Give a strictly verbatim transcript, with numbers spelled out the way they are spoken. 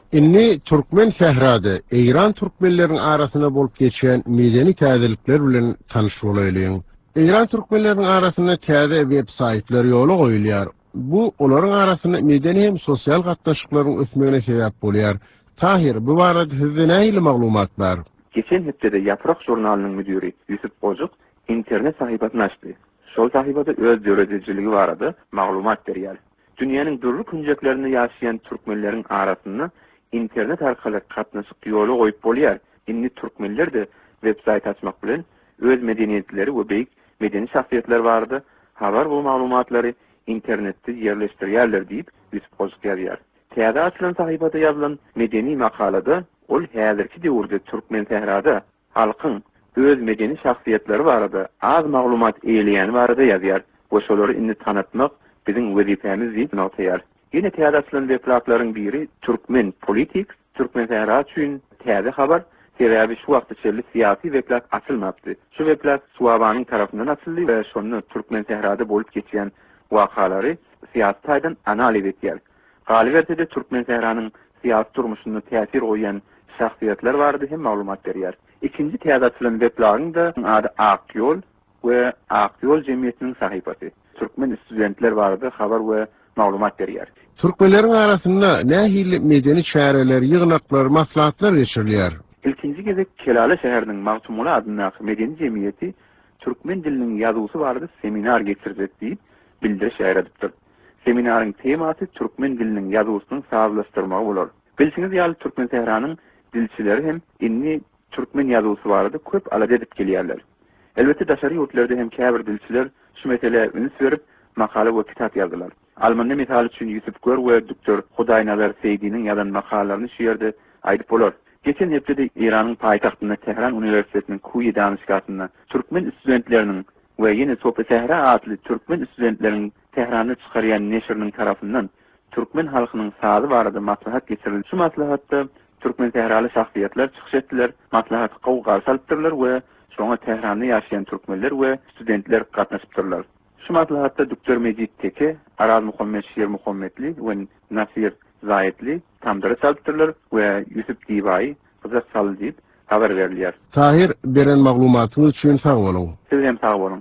Inni Türkmen Sehrada, İran Türkmenlerin arasında bolup geçen medeni täzelikler bilen tanış bolaylyň. İran Türkmenlerin arasında täze web-saytlar ýola goýulýar. Bu olaryň arasında medeni hem sosial gatnaşyklaryň ösmegine sebäp bolýar. Tahir, bu barada sizde nähili maglumat bar? Geçen hepdede Yaprak jurnalynyň müdiri Yusuf Bojuk internet sahypasyny açdy. Şol sahypada öz döredejiligi barada maglumat berýär. Dünýäniň durly künjeklerinde ýaşaýan türkmenleriň arasynda internet arkaly gatnaşyk ýoly goýup bolýar. Inni türkmenler de web-sayt açmak bilen öz medeniýetleri we beýik medeni şahsiýetler bardy. Habar bu maglumatlary internetde ýerleşdirýärler diýip Yusuf Bojuk ýazýar. Täze açylan sahypada ýazylan medeni makalada ol häzirki döwürde Türkmen Sehrada halkyň öz medeni şahsiýetleri barada az maglumat eýleýän barada ýazýar. Bu şolary inni tanıtmak biziň wezipemiz diýip notaýar. Ýene täze açylan weblaryň biri Türkmen Politics, Türkmen Sehra üçin täze habar, sebäbi şu wagtda çelli syýasy weblar açylmapdy. Şu weblar Suwabanyň tarapyndan açyldy we şonu Türkmen Sehrada bolup geçýän wakalary syýasy taýdan analiz etýär. Galiberde Türkmen Sehranyň syýasy durmuşyna täsir goýan şahsiýetler bardy hem maglumat berýär. İkinji täze açylan weblaryň da ady Akyol we Akyol jemgyýetiniň sahypasy. Türkmen studentler bardy, habar we maglumat berýär. Türkmenlerin arasında nähili medeni çäreler, ýygnaklar, maslahatlar geçirilýär. İlkinji gezek Kelale şäheriniň Magtumula adyna medeni jemgyýeti türkmen diliniň ýazgysy barada seminar geçirdik diýip bildiriş ýaýradypdyr. Seminaryň temasy türkmen diliniň ýazgysyny sağlaşdyrmak bolar. Bilsiňiz ýaly Türkmen Sehranyň dilçileri hem inni türkmen ýazgysy barada köp alad edip gelýärler. Elbette daşary ýurtlarda hem käbir dilçiler şu mesele üns berip makala we kitap ýazdylar. Almanya misal üçin Yusuf Gör we doktor Hudaýnalar Seýdiniň ýazan makalalaryny şu ýerde aýdyp bolar. Geçen hepde İran'ın payitahtında Tehran Üniversitesi'nin Kuyi danışgasında Türkmen studentlerinin ve yine Sopa Sehra adlı Türkmen studentlerinin Tehran'ı çıkarıyan neşrinin tarafından Türkmen halkının sağlığı barada maslahat geçirildi. Şu maslahatta Türkmen Tehralı şahsiyetler çıkış ettiler, maslahatı kavga salıptırlar ve sonra Tehran'da yaşayan Türkmenler ve studentler katlaşıptırlar. Şu maslahatta doktor Mecid Teke, Araz Muhammed Şir Muhammedli ve Nasir Zayetli tamdara salıptırlar ve Yusuf Divayi kızak salı deyip haber verilýär. Tahir, beren maglumatyňyz üçin sag bolun. Siz hem sag bolun.